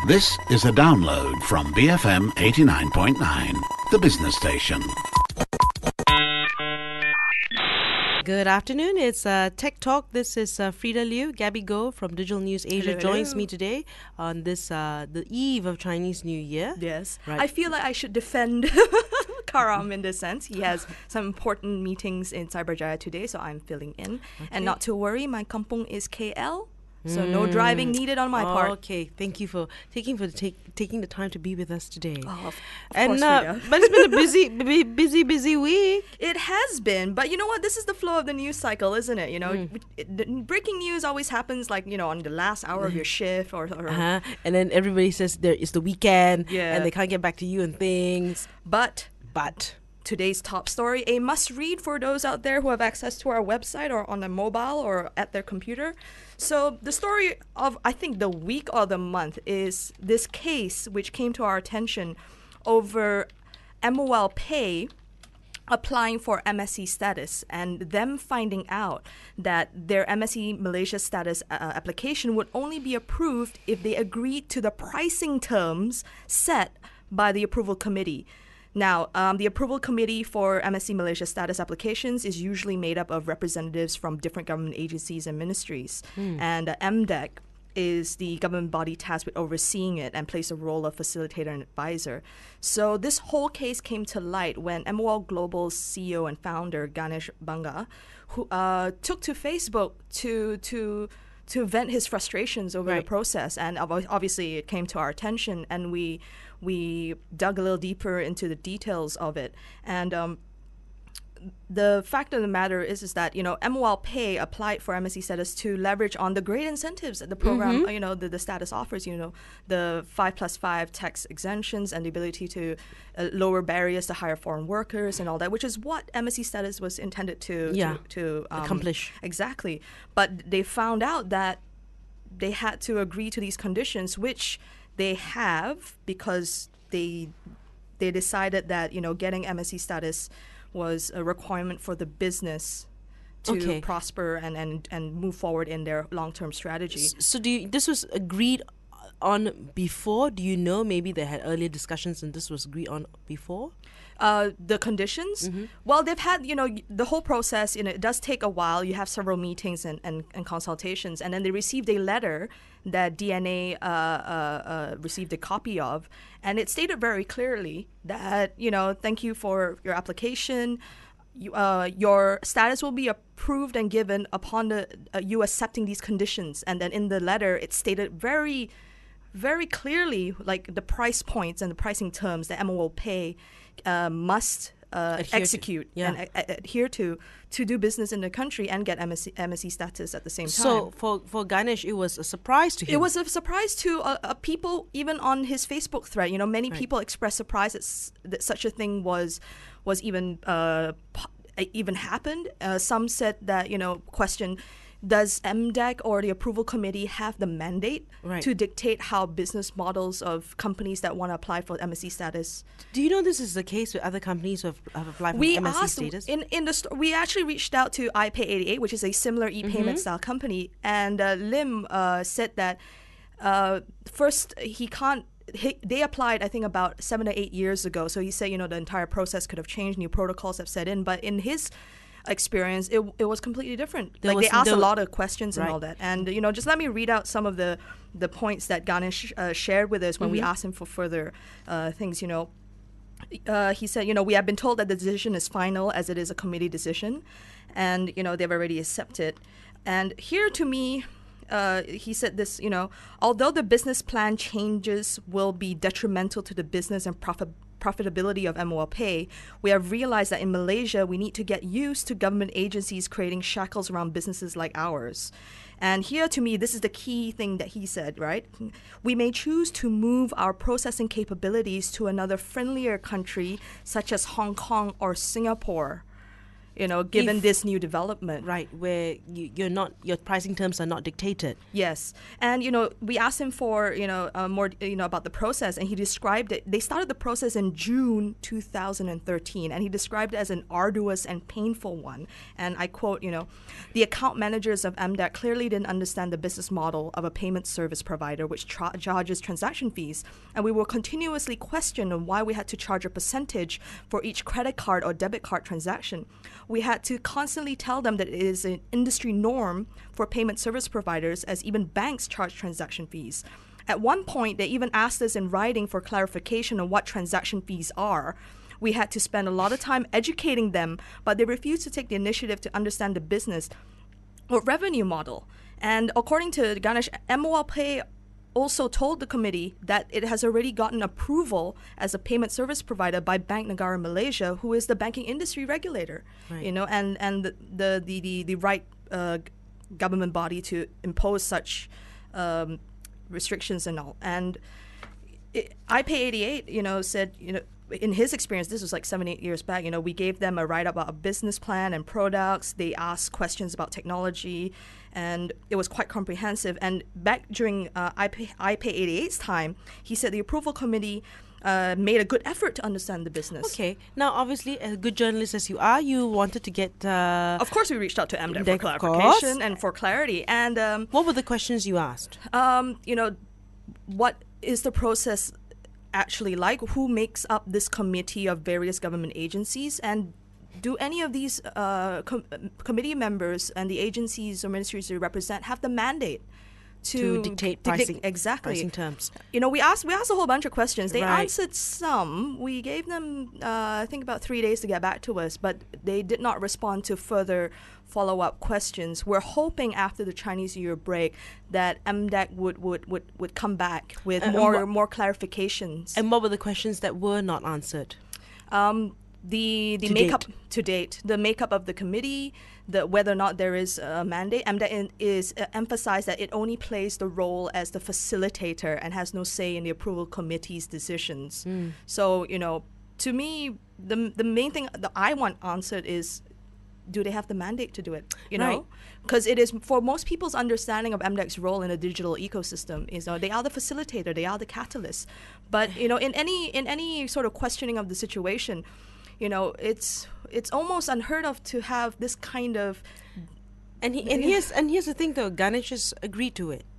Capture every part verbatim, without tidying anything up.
This is a download from B F M eighty-nine point nine, the business station. Good afternoon. It's uh, Tech Talk. This is uh, Frida Liu. Gabby Go from Digital News Asia hello, joins hello. me today on this uh, the eve of Chinese New Year. Yes. Right. I feel like I should defend Karam in this sense. He has some important meetings in Cyberjaya today, so I'm filling in. Okay. And not to worry, my kampung is K L, so no driving needed on my part. Okay, thank you for taking for take, taking the time to be with us today. Oh, of, of and course, uh, Frida. but it's been a busy, busy, busy, busy week. It has been, but you know what? This is the flow of the news cycle, isn't it? You know, Mm. it, the breaking news always happens like, you know, on the last hour of your shift or, or Uh-huh. And then everybody says there is the weekend, Yeah. and they can't get back to you and things. but But today's top story, a must-read for those out there who have access to our website or on their mobile or at their computer. So the story of, I think, the week or the month is this case which came to our attention over M O L Pay applying for M S C status and them finding out that their M S C Malaysia status uh, application would only be approved if they agreed to the pricing terms set by the approval committee. Now, um, the approval committee for M S C Malaysia status applications is usually made up of representatives from different government agencies and ministries. And uh, M D E C is the government body tasked with overseeing it and plays a role of facilitator and advisor. So this whole case came to light when M O L Global's C E O and founder, Ganesh Banga, who uh, took to Facebook to to to vent his frustrations over Right. the process. And ob- obviously it came to our attention, and we we dug a little deeper into the details of it. And um, the fact of the matter is, is that, you know, M O L Pay applied for M S C status to leverage on the great incentives that the program, uh, you know, the, the status offers, you know, the five plus five tax exemptions and the ability to uh, lower barriers to hire foreign workers and all that, which is what M S C status was intended to, Yeah, to, to um, accomplish. Exactly. But they found out that they had to agree to these conditions, which they have because they they decided that, you know, getting M S C status was a requirement for the business to Okay. prosper and, and, and move forward in their long-term strategy. S- So do you, this was agreed on before? Do you know maybe they had earlier discussions and this was agreed on before? Uh, the conditions, well, they've had, you know, y- the whole process, you know, it does take a while. You have several meetings and, and, and consultations, and then they received a letter that D N A uh, uh, uh, received a copy of, and it stated very clearly that, you know, thank you for your application. You, uh, your status will be approved and given upon the uh, you accepting these conditions. And then in the letter, it stated very, very clearly, like the price points and the pricing terms that M O L Pay uh, must uh, Adhere to, execute yeah. and a- a- adhere to to do business in the country and get M S C, M S C status at the same time. So for, for Ganesh, it was a surprise to him. It was a surprise to uh, uh, people, even on his Facebook thread. You know, many Right. people expressed surprise that, s- that such a thing was was even uh, po- uh, even happened. Uh, some said that, you know, question, does M D E C or the approval committee have the mandate Right. to dictate how business models of companies that want to apply for M S C status? Do you know this is the case with other companies who have, have applied for We M S C asked status? in in the sto- we actually reached out to iPay eighty-eight, which is a similar e-payment style company, and uh, Lim uh, said that uh, first he can't. He, they applied, I think, about seven to eight years ago. So he said, you know, the entire process could have changed, new protocols have set in, but in his experience, it, it was completely different. There like they was- asked there a wa- lot of questions and Right. all that. And you know, just let me read out some of the the points that Ganesh uh, shared with us when we asked him for further uh, things. You know. Uh, he said, you know, we have been told that the decision is final as it is a committee decision, and you know they've already accepted. And here, to me, uh, he said this, you know, although the business plan changes will be detrimental to the business and profit profitability of M O L Pay, we have realized that in Malaysia we need to get used to government agencies creating shackles around businesses like ours. And here, to me, this is the key thing that he said, right? We may choose to move our processing capabilities to another friendlier country, such as Hong Kong or Singapore. you know, given If- this new development. Right, where you, you're not, your pricing terms are not dictated. Yes, and you know, we asked him for you know uh, more you know about the process, and he described it. They started the process in June two thousand thirteen, and he described it as an arduous and painful one. And I quote, you know, the account managers of M D E C clearly didn't understand the business model of a payment service provider, which tra- charges transaction fees, and we were continuously questioned on why we had to charge a percentage for each credit card or debit card transaction. We had to constantly tell them that it is an industry norm for payment service providers, as even banks charge transaction fees. At one point, they even asked us in writing for clarification on what transaction fees are. We had to spend a lot of time educating them, but they refused to take the initiative to understand the business or revenue model. And according to Ganesh, M O L Pay also told the committee that it has already gotten approval as a payment service provider by Bank Negara Malaysia, who is the banking industry regulator, Right. you know, and and the the the the, the right uh, government body to impose such um, restrictions and all. And it, I Pay eighty-eight, you know, said, you know, in his experience, this was like seven, eight years back, you know, we gave them a write-up about a business plan and products. They asked questions about technology, and it was quite comprehensive. And back during uh, I Pay, I Pay eighty-eight's time, he said the approval committee uh, made a good effort to understand the business. Okay, now obviously, as a good journalist as you are, you wanted to get... Uh, Of course, we reached out to M D E C M D E C, for of clarification course. and for clarity. And, um, what were the questions you asked? um, you know, what is the process actually like? Who makes up this committee of various government agencies? And do any of these uh, com- committee members and the agencies or ministries they represent have the mandate to, To dictate pricing- exactly pricing terms. You know, we asked we asked a whole bunch of questions. They Right. answered some. We gave them uh, I think about three days to get back to us, but they did not respond to further follow-up questions. We're hoping after the Chinese New Year break that M D E C would would, would, would come back with Uh, and more what- more clarifications. And what were the questions that were not answered? Um, the the To makeup date. to date, the makeup of the committee, the whether or not there is a mandate. M D E C is uh, emphasized that it only plays the role as the facilitator and has no say in the approval committee's decisions. Hmm. So you know, to me, the the main thing that I want answered is, do they have the mandate to do it? You Right. know, because it is for most people's understanding of M D E C's role in a digital ecosystem is, you know, they are the facilitator, they are the catalyst. But you know, in any in any sort of questioning of the situation, you know, it's it's almost unheard of to have this kind of. And he, and here's and here's the thing though, Ganesh has agreed to it.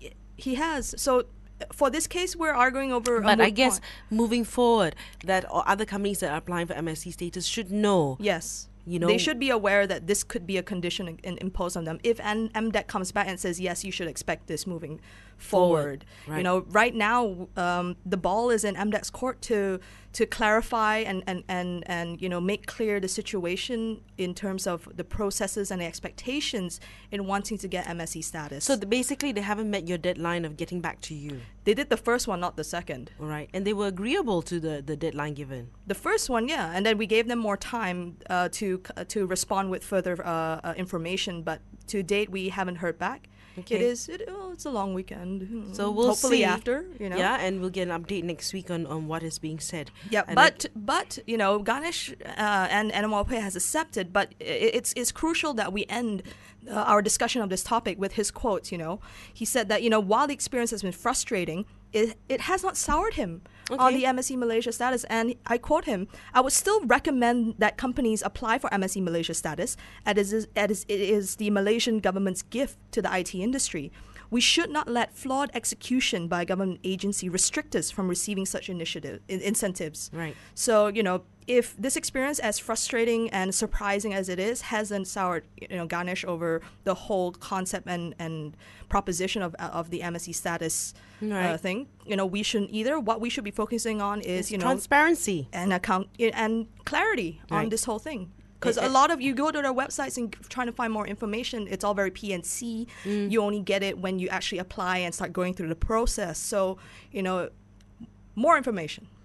He has so. For this case, we're arguing over. a But I moot guess point. moving forward, that or other companies that are applying for M S C status should know. Yes. You know- they should be aware that this could be a condition in, in, imposed on them. If an M D E C comes back and says, yes, you should expect this moving forward. Forward, right. You know, right now, um, the ball is in M D E C's court to to clarify and, and, and, and, you know, make clear the situation in terms of the processes and the expectations in wanting to get M S C status. So the, basically, they haven't met your deadline of getting back to you, they did the first one, not the second. all right? And they were agreeable to the, the deadline given. The first one, yeah, and then we gave them more time uh, to uh, to respond with further uh, uh, information. But to date, we haven't heard back. Okay. It is. It, oh, it's a long weekend. So we'll hopefully see. after, you know. Yeah, and we'll get an update next week on, on what is being said. Yeah, And but but you know, Ganesh uh, and N M O L Pay has accepted. But i- it's it's crucial that we end uh, our discussion of this topic with his quotes. You know, he said that, you know, while the experience has been frustrating, it it has not soured him on Okay. the M S C Malaysia status. And I quote him: "I would still recommend that companies apply for M S C Malaysia status, as is, as it is the Malaysian government's gift to the I T industry. We should not let flawed execution by a government agency restrict us from receiving such initiative in- incentives." Right. So, you know, if this experience, as frustrating and surprising as it is, hasn't soured, you know, Ganesh over the whole concept and, and proposition of of the M S C status uh, Right. thing, you know, we shouldn't either. What we should be focusing on is, It's you know, transparency. and account and clarity on Right. this whole thing. Because Eh, a eh. lot of you go to their websites and trying to find more information, it's all very P and C. Mm. You only get it when you actually apply and start going through the process. So, you know, more information.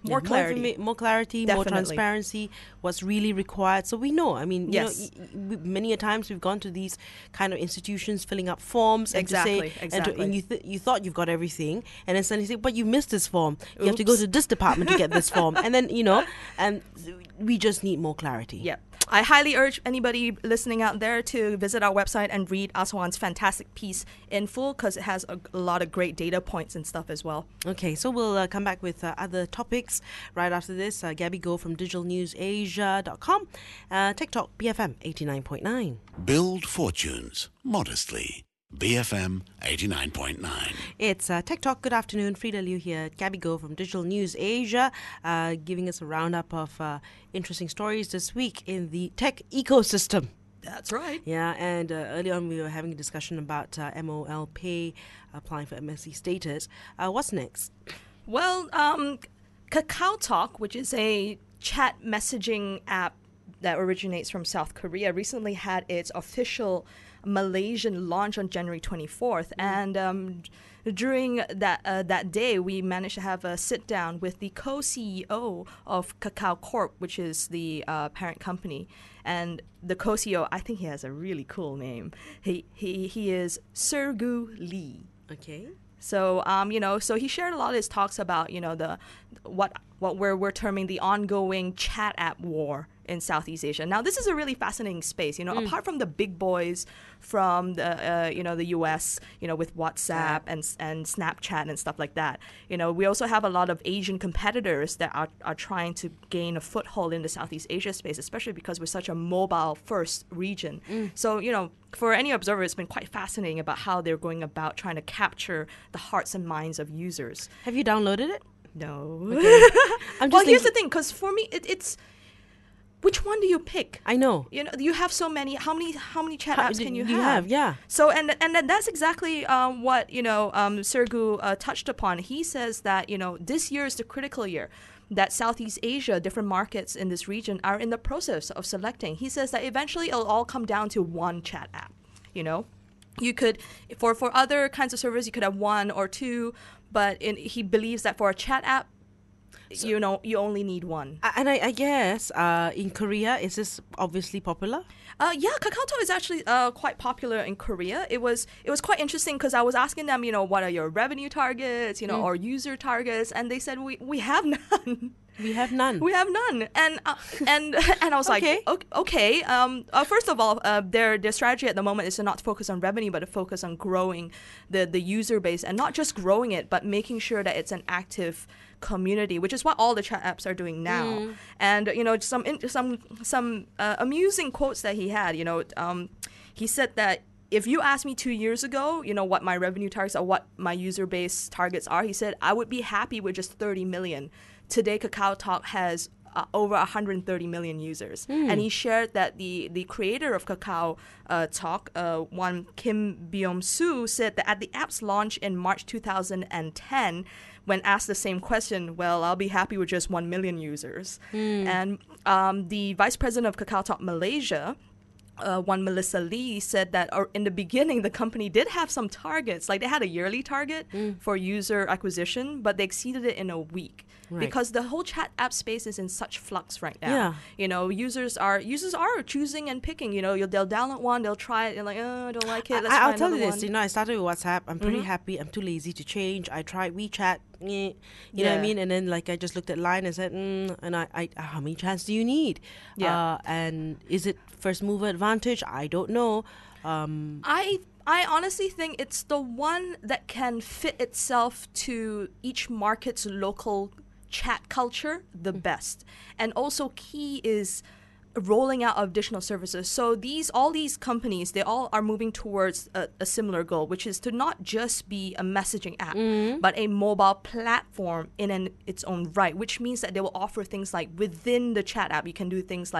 More Yeah, clarity. More, informa- more clarity, more Definitely. transparency, what's really required. So we know. I mean, Yes. you know, y- y- we- many a times we've gone to these kind of institutions filling up forms and Exactly, to say, and, to, exactly. and you th- you thought you've got everything, and then suddenly say, but you missed this form. You have to go Oops. to this department to get this form, and then you know, and we just need more clarity. Yeah. I highly urge anybody listening out there to visit our website and read Aswan's fantastic piece in full because it has a, a lot of great data points and stuff as well. Okay, so we'll uh, come back with uh, other topics right after this. Uh, Gabby Go from digital news asia dot com, uh, TikTok B F M eighty-nine point nine. Build fortunes modestly. B F M eighty-nine point nine. It's uh, Tech Talk. Good afternoon. Frida Liu here. Gabby Go from Digital News Asia, uh, giving us a roundup of uh, interesting stories this week in the tech ecosystem. That's right. Yeah, and uh, early on we were having a discussion about uh, M O L Pay applying for M S C status. Uh, what's next? Well, um, Kakao Talk, which is a chat messaging app that originates from South Korea, recently had its official Malaysian launch on January twenty-fourth. Mm. And um, during that uh, that day, we managed to have a sit down with the co-C E O of Kakao Corp, which is the uh, parent company. And the co-C E O, I think he has a really cool name. He he he is Sergu Lee. Okay. So um, you know, so he shared a lot of his talks about, you know, the what what we're we're terming the ongoing chat app war in Southeast Asia. Now, this is a really fascinating space. You know, mm. apart from the big boys from the uh, you know the U S, you know, with WhatsApp yeah. and and Snapchat and stuff like that. You know, we also have a lot of Asian competitors that are are trying to gain a foothold in the Southeast Asia space, especially because we're such a mobile first region. Mm. So you know, for any observer, it's been quite fascinating about how they're going about trying to capture the hearts and minds of users. Have you downloaded it? No. Okay. I'm just well, here's thinking- the thing, because for me, it, it's which one do you pick? I know. You know, you have so many. How many? How many chat How- apps can you, you have? have? Yeah. So and and then that's exactly um, what you know um, Sergu uh, touched upon. He says that you know this year is the critical year. That Southeast Asia, different markets in this region are in the process of selecting. He says that eventually it'll all come down to one chat app. You know, you could for for other kinds of servers you could have one or two, but in, he believes that for a chat app, so, you know, you only need one. And I, I guess uh, in Korea, is this obviously popular? Uh, yeah, KakaoTalk is actually uh, quite popular in Korea. It was it was quite interesting because I was asking them, you know, what are your revenue targets, you know, Mm. or user targets, and they said we we have none. We have none. We have none, and uh, and and I was Okay. like, okay. okay. Um, uh, first of all, uh, their their strategy at the moment is to not focus on revenue, but to focus on growing the the user base, and not just growing it, but making sure that it's an active community, which is what all the chat apps are doing now. Mm. And you know, some in, some some uh, amusing quotes that he had. You know, um, he said that. If you asked me two years ago, you know, what my revenue targets or what my user base targets are, he said, I would be happy with just thirty million. Today, KakaoTalk has uh, over one hundred thirty million users. Mm. And he shared that the, the creator of Kakao uh, Talk, uh, one Kim Byung-soo, said that at the app's launch in March two thousand ten, when asked the same question, well, I'll be happy with just one million users. Mm. And um, the vice president of KakaoTalk Malaysia, Uh, one Melissa Lee, said that or in the beginning the company did have some targets, like they had a yearly target Mm. for user acquisition, but they exceeded it in a week. Right. Because the whole chat app space is in such flux right now. Yeah. You know, users are users are choosing and picking. You know, you'll, they'll download one, they'll try it, and like, oh, I don't like it. Let's I, try I'll tell you another this. one. You know, I started with WhatsApp. I'm pretty Mhm. happy. I'm too lazy to change. I tried WeChat. eh, You know what I Yeah. mean? And then like I just looked at Line and said, mm, and I, I, how many chats do you need? Yeah. Uh, and is it first mover advantage? I don't know. Um, I I honestly think it's the one that can fit itself to each market's local chat culture the best. And also key is rolling out additional services. So these all these companies, they all are moving towards a, a similar goal, which is to not just be a messaging app, but a mobile platform in an, its own right, which means that they will offer things like within the chat app, you can do things like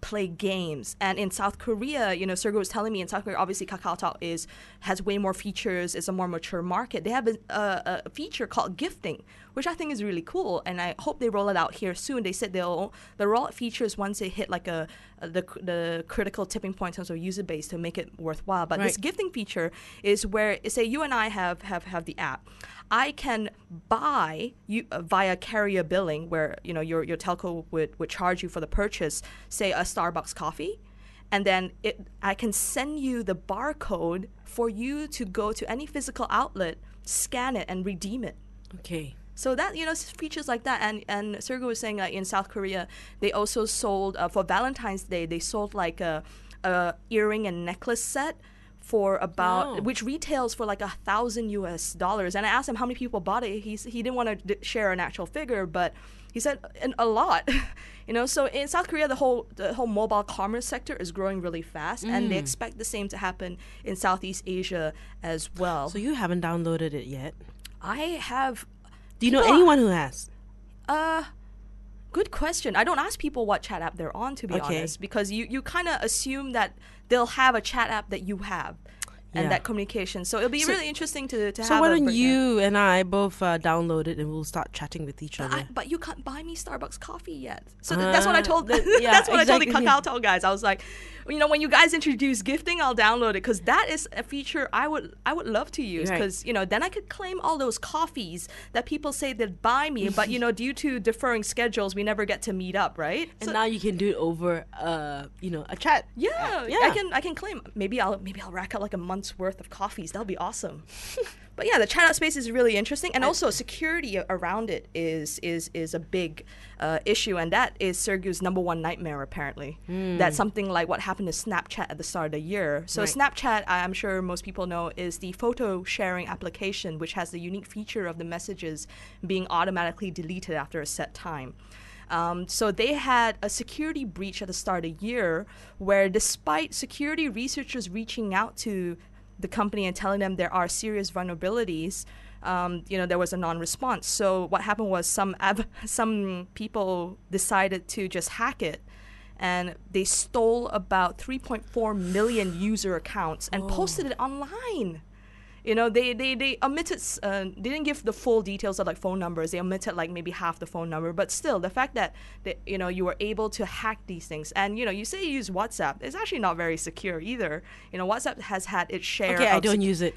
play games. And in South Korea, you know, Sergey was telling me in South Korea, obviously KakaoTalk is has way more features. It's a more mature market. They have a, a, a feature called gifting, which I think is really cool, and I hope they roll it out here soon. They said they'll they'll roll out features once they hit like a, a the the critical tipping point in terms of user base to make it worthwhile. But Right. this gifting feature is where, say, you and I have have, have the app. I can buy you uh, via carrier billing, where you know your your telco would, would charge you for the purchase, say a Starbucks coffee, and then it I can send you the barcode for you to go to any physical outlet, scan it, and redeem it. Okay. So that, you know, s- features like that. And and Sergey was saying, like, in South Korea, they also sold, uh, for Valentine's Day, they sold like a, a earring and necklace set for about, Oh. which retails for like a thousand U S dollars. And I asked him how many people bought it. He's, he didn't want to d- share an actual figure, but he said an, a lot. You know, so in South Korea, the whole the whole mobile commerce sector is growing really fast, and they expect the same to happen in Southeast Asia as well. So you haven't downloaded it yet. I have. Do you know People- anyone who has? Uh, good question. I don't ask people what chat app they're on, to be Okay. honest, because you, you kind of assume that they'll have a chat app that you have, and Yeah. that communication. So it'll be So- really interesting to, to So have. why a don't breakdown. you and I both uh, download it and we'll start chatting with each other? I, but you can't buy me Starbucks coffee yet. So th- that's what I Ah, told. that- yeah, that's what I told the exactly. KakaoTalk guys. I was like, you know, when you guys introduce gifting, I'll download it, because that is a feature I would I would love to use, Right. because you know then I could claim all those coffees that people say they'd buy me, but you know due to deferring schedules, we never get to meet up, right? and So- now you can do it over, uh, you know, a chat. yeah, yeah. I can I can claim maybe I'll maybe I'll rack up like a month's worth of coffees. That'll be awesome. But yeah, the chat out space is really interesting, and also security a- around it is is is a big uh, issue, and that is Sergey's number one nightmare. Apparently, that's something like what happened to Snapchat at the start of the year. So Right. Snapchat, I'm sure most people know, is the photo sharing application, which has the unique feature of the messages being automatically deleted after a set time. Um, so they had a security breach at the start of the year, where despite security researchers reaching out to the company and telling them there are serious vulnerabilities, um, you know, there was a non-response. So what happened was some av- some people decided to just hack it, and they stole about three point four million user accounts and posted it online. You know, they they they omitted, s- uh, they didn't give the full details of like phone numbers. They omitted like maybe half the phone number, but still, the fact that they, you know you were able to hack these things, and you know, you say you use WhatsApp, it's actually not very secure either. You know, WhatsApp has had its share. Okay, I of don't sec- use it.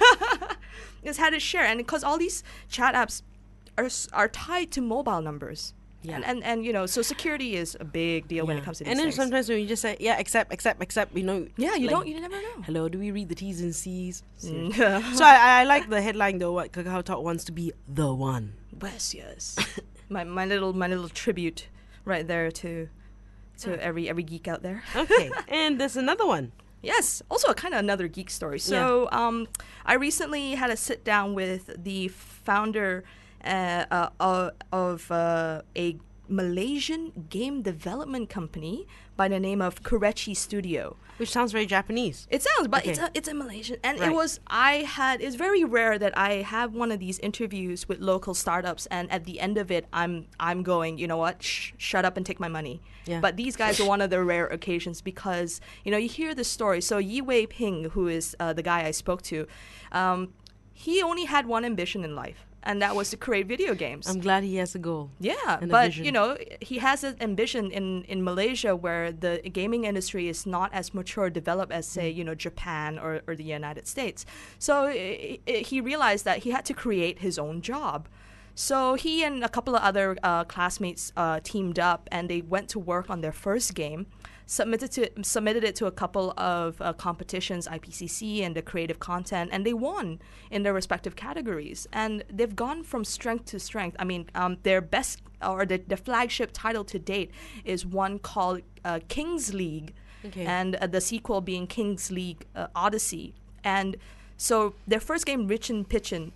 it's had its share, and because all these chat apps are s- are tied to mobile numbers. Yeah. And, and and you know, so security is a big deal when it Yeah. comes to these and then things. sometimes when you just say, yeah, accept, accept, accept, you know. yeah, you like, don't, you never know. Hello, do we read the T's and C's? Mm. So I, I like the headline though. What Kakao Talk wants to be the one. Yes, yes. my my little my little tribute right there to to every every geek out there. Okay, and there's another one. Yes, also kind of another geek story. So um, I recently had a sit down with the founder uh, uh, of, of uh, a Malaysian game development company by the name of Kurechi Studio. Which sounds very Japanese. It sounds, but it's Okay. a it's a Malaysian, and Right. it was I had. It's very rare that I have one of these interviews with local startups, and at the end of it, I'm I'm going, you know what? Shh, shut up and take my money. Yeah. But these guys are one of the rare occasions, because you know you hear the story. So Yi Wei Ping, who is uh, the guy I spoke to, um, he only had one ambition in life, and that was to create video games. I'm glad he has a goal. Yeah, and a but vision. you know, he has an ambition in, in Malaysia, where the gaming industry is not as mature, developed as say, you know, Japan or, or the United States. So i i he realized that he had to create his own job. So he and a couple of other uh, classmates uh, teamed up, and they went to work on their first game. Submitted to submitted it to a couple of uh, competitions, I P C C and the creative content, and they won in their respective categories. And they've gone from strength to strength. I mean, um, their best or the, the flagship title to date is one called uh, Kings League, Okay. and uh, the sequel being Kings League uh, Odyssey. And so their first game, Rich and Pitchin',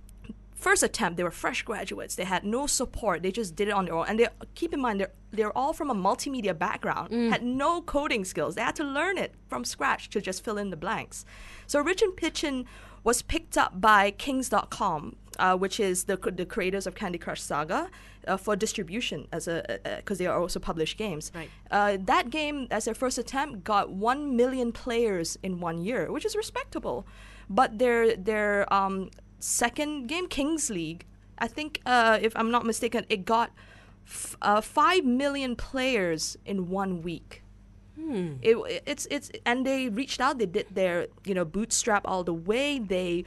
first attempt, they were fresh graduates. They had no support. They just did it on their own. And they keep in mind, they're, they're all from a multimedia background, had no coding skills. They had to learn it from scratch to just fill in the blanks. So Rich and Pitchin' was picked up by Kings dot com, uh, which is the the creators of Candy Crush Saga, uh, for distribution as a because they are also published games. Right. Uh, that game, as their first attempt, got one million players in one year, which is respectable. But their their um, second game, Kings League, I think, uh, if I'm not mistaken, it got f- uh, five million players in one week. Hmm. It, it's it's and they reached out. They did their you know bootstrap all the way. They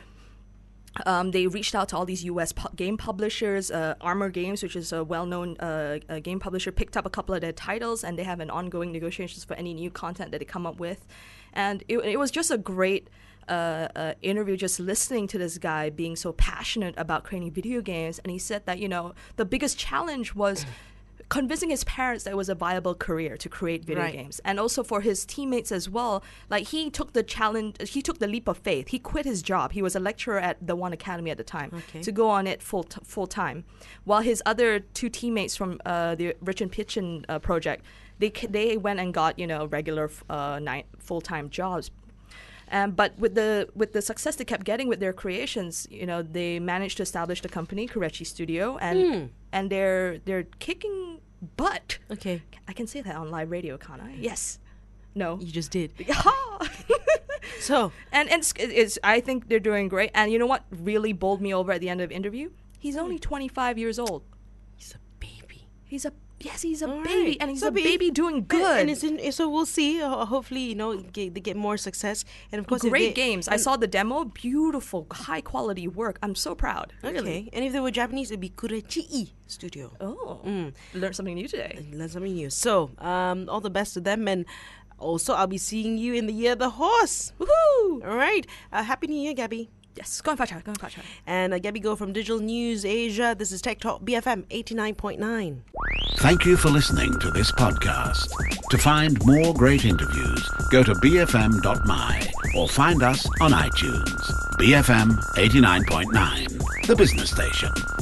um, they reached out to all these U S pu- game publishers. Uh, Armor Games, which is a well-known uh, uh, game publisher, picked up a couple of their titles, and they have an ongoing negotiations for any new content that they come up with. And it, it was just a great uh, uh, interview, just listening to this guy being so passionate about creating video games. And he said that you know the biggest challenge was convincing his parents that it was a viable career to create video Right. games, and also for his teammates as well. Like he took the challenge, he took the leap of faith. He quit his job. He was a lecturer at the One Academy at the time Okay. to go on it full t- full time, while his other two teammates from uh, the Rich and Pitchin uh, project, they c- they went and got you know regular f- uh, night full time jobs. Um, but with the with the success they kept getting with their creations, you know, they managed to establish the company Kurechi Studio, and Mm. and they're they're kicking butt. Okay. I can say that on live radio, can't I? Yes. No. You just did. Yeah. So, and and it's, it's I think they're doing great. And you know what really bowled me over at the end of the interview? He's only twenty-five years old. he's a baby. He's a yes, he's a All baby, right. and he's So a be- baby doing And, good. and it's in, so we'll see. Uh, hopefully, you know, get, they get more success. And of course, if Great they- games. I and- saw the demo. Beautiful, high quality work. I'm so proud. Okay. Really. And if they were Japanese, it'd be Kurechi Studio. Oh, Mm. learned something new today. Learn something new. So, um, all the best to them. And also, I'll be seeing you in the Year of the Horse. Woohoo! All right. Uh, Happy New Year, Gabby. Yes, go and Facha, go and Facha. And uh, Gabby Go from Digital News Asia. This is Tech Talk B F M eighty-nine point nine. Thank you for listening to this podcast. To find more great interviews, go to b f m dot m y or find us on iTunes. B F M eighty-nine point nine, the business station.